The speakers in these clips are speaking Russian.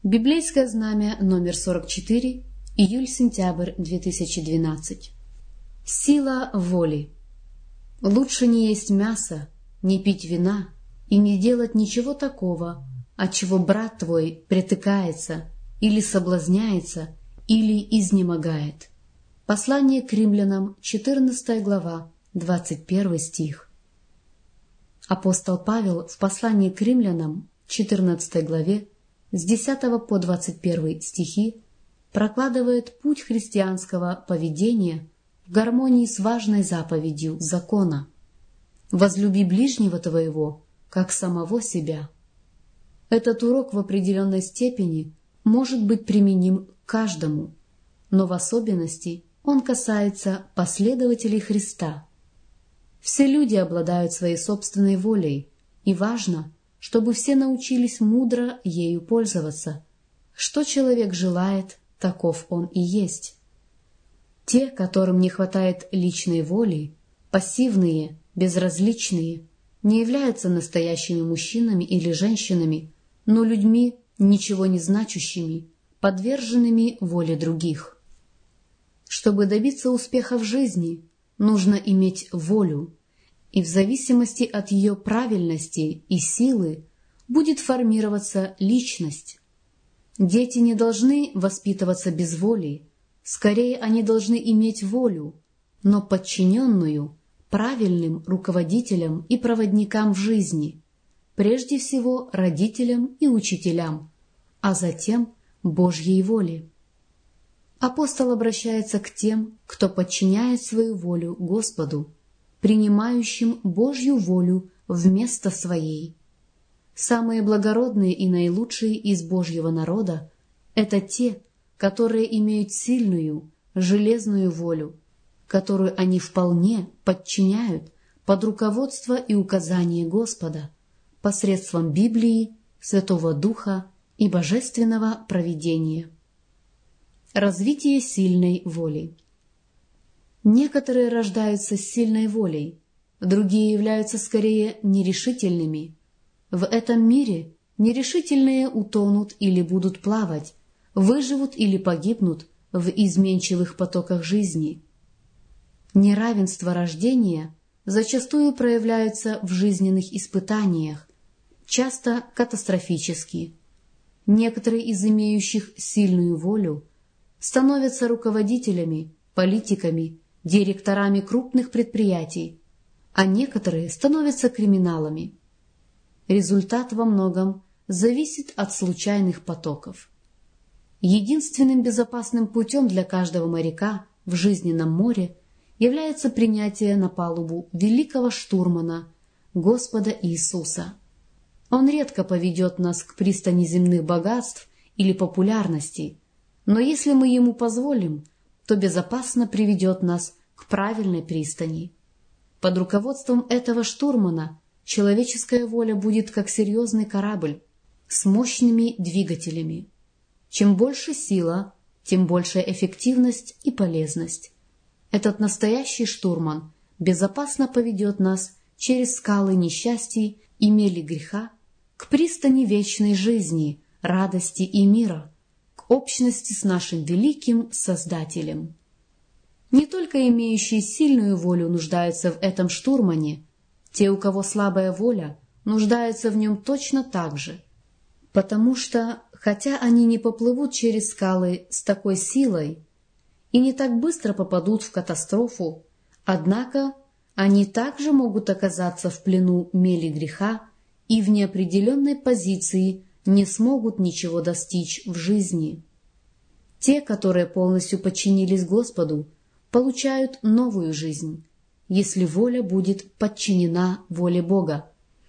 Библейское знамя номер 44, июль-сентябрь 2012. Сила воли. Лучше не есть мясо, не пить вина и не делать ничего такого, от чего брат твой притыкается или соблазняется, или изнемогает. Послание к римлянам, 14 глава, 21 стих. Апостол Павел в послании к римлянам, 14 главе, с 10 по 21 стихи прокладывает путь христианского поведения в гармонии с важной заповедью закона: «Возлюби ближнего твоего, как самого себя». Этот урок в определенной степени может быть применим к каждому, но в особенности он касается последователей Христа. Все люди обладают своей собственной волей, и важно, чтобы все научились мудро ею пользоваться. Что человек желает, таков он и есть. Те, которым не хватает личной воли, пассивные, безразличные, не являются настоящими мужчинами или женщинами, но людьми, ничего не значащими, подверженными воле других. Чтобы добиться успеха в жизни, нужно иметь волю, и в зависимости от ее правильности и силы будет формироваться личность. Дети не должны воспитываться без воли, скорее они должны иметь волю, но подчиненную правильным руководителям и проводникам в жизни, прежде всего родителям и учителям, а затем Божьей воле. Апостол обращается к тем, кто подчиняет свою волю Господу, принимающим Божью волю вместо своей. Самые благородные и наилучшие из Божьего народа — это те, которые имеют сильную, железную волю, которую они вполне подчиняют под руководство и указание Господа посредством Библии, Святого Духа и божественного провидения. Развитие сильной воли. Некоторые рождаются с сильной волей, другие являются скорее нерешительными. В этом мире нерешительные утонут или будут плавать, выживут или погибнут в изменчивых потоках жизни. Неравенство рождения зачастую проявляется в жизненных испытаниях, часто катастрофически. Некоторые из имеющих сильную волю становятся руководителями, политиками, директорами крупных предприятий, а некоторые становятся криминалами. Результат во многом зависит от случайных потоков. Единственным безопасным путем для каждого моряка в жизненном море является принятие на палубу великого штурмана, Господа Иисуса. Он редко поведет нас к пристани земных богатств или популярности, но если мы ему позволим, то безопасно приведет нас к правильной пристани. Под руководством этого штурмана человеческая воля будет как серьезный корабль с мощными двигателями. Чем больше сила, тем большая эффективность и полезность. Этот настоящий штурман безопасно поведет нас через скалы несчастий и мели греха к пристани вечной жизни, радости и мира, к общности с нашим великим Создателем. Не только имеющие сильную волю нуждаются в этом штурмане, те, у кого слабая воля, нуждаются в нем точно так же, потому что, хотя они не поплывут через скалы с такой силой и не так быстро попадут в катастрофу, однако они также могут оказаться в плену мели греха и в неопределенной позиции не смогут ничего достичь в жизни. Те, которые полностью подчинились Господу, получают новую жизнь, если воля будет подчинена воле Бога.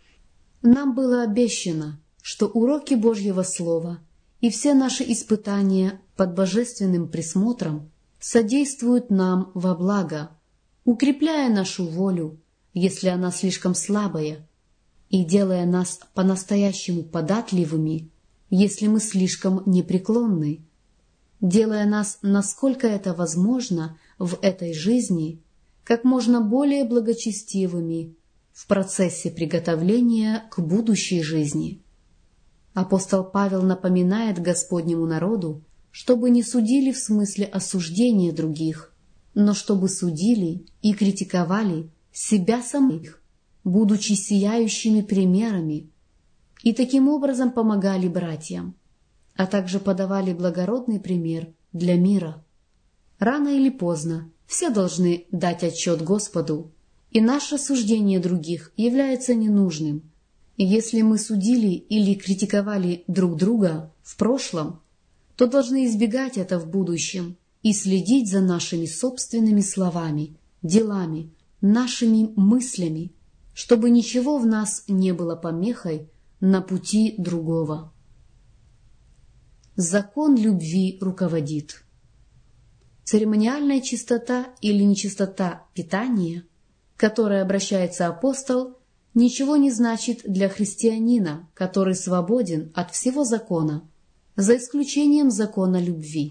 Нам было обещано, что уроки Божьего Слова и все наши испытания под божественным присмотром содействуют нам во благо, укрепляя нашу волю, если она слишком слабая, и делая нас по-настоящему податливыми, если мы слишком непреклонны, делая нас, насколько это возможно в этой жизни, как можно более благочестивыми в процессе приготовления к будущей жизни. апостол Павел напоминает Господнему народу, чтобы не судили в смысле осуждения других, но чтобы судили и критиковали себя самих, будучи сияющими примерами, и таким образом помогали братьям, а также подавали благородный пример для мира. Рано или поздно все должны дать отчет Господу, и наше суждение других является ненужным. Если мы судили или критиковали друг друга в прошлом, то должны избегать это в будущем и следить за нашими собственными словами, делами, нашими мыслями, чтобы ничего в нас не было помехой на пути другого. Закон любви руководит. Церемониальная чистота или нечистота питания, к которой обращается апостол, ничего не значит для христианина, который свободен от всего закона, за исключением закона любви.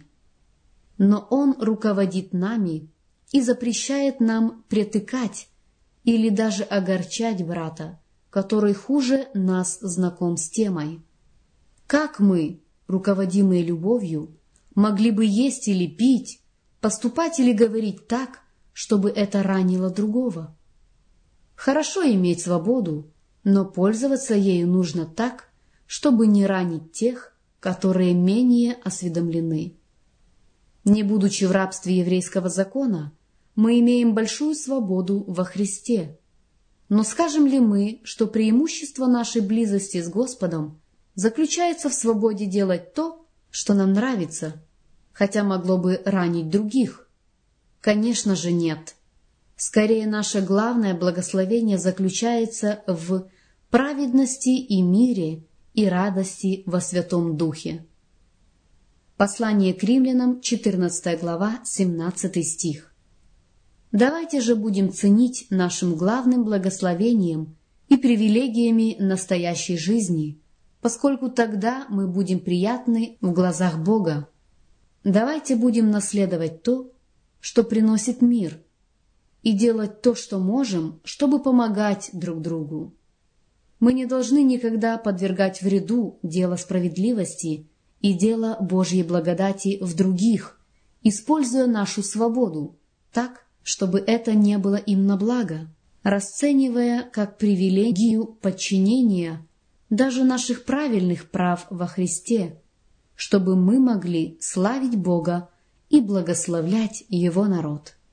Но он руководит нами и запрещает нам претыкать или даже огорчать брата, который хуже нас знаком с темой. Как мы, руководимые любовью, могли бы есть или пить, поступать или говорить так, чтобы это ранило другого? Хорошо иметь свободу, но пользоваться ею нужно так, чтобы не ранить тех, которые менее осведомлены. Не будучи в рабстве еврейского закона, мы имеем большую свободу во Христе. Но скажем ли мы, что преимущество нашей близости с Господом заключается в свободе делать то, что нам нравится, хотя могло бы ранить других? Конечно же, нет. Скорее, наше главное благословение заключается в праведности и мире и радости во Святом Духе. Послание к римлянам, 14 глава, 17 стих. Давайте же будем ценить нашим главным благословением и привилегиями настоящей жизни, поскольку тогда мы будем приятны в глазах Бога. Давайте будем наследовать то, что приносит мир, и делать то, что можем, чтобы помогать друг другу. Мы не должны никогда подвергать вреду дело справедливости и дело Божьей благодати в других, используя нашу свободу так, чтобы это не было им на благо, расценивая как привилегию подчинения даже наших правильных прав во Христе, чтобы мы могли славить Бога и благословлять Его народ.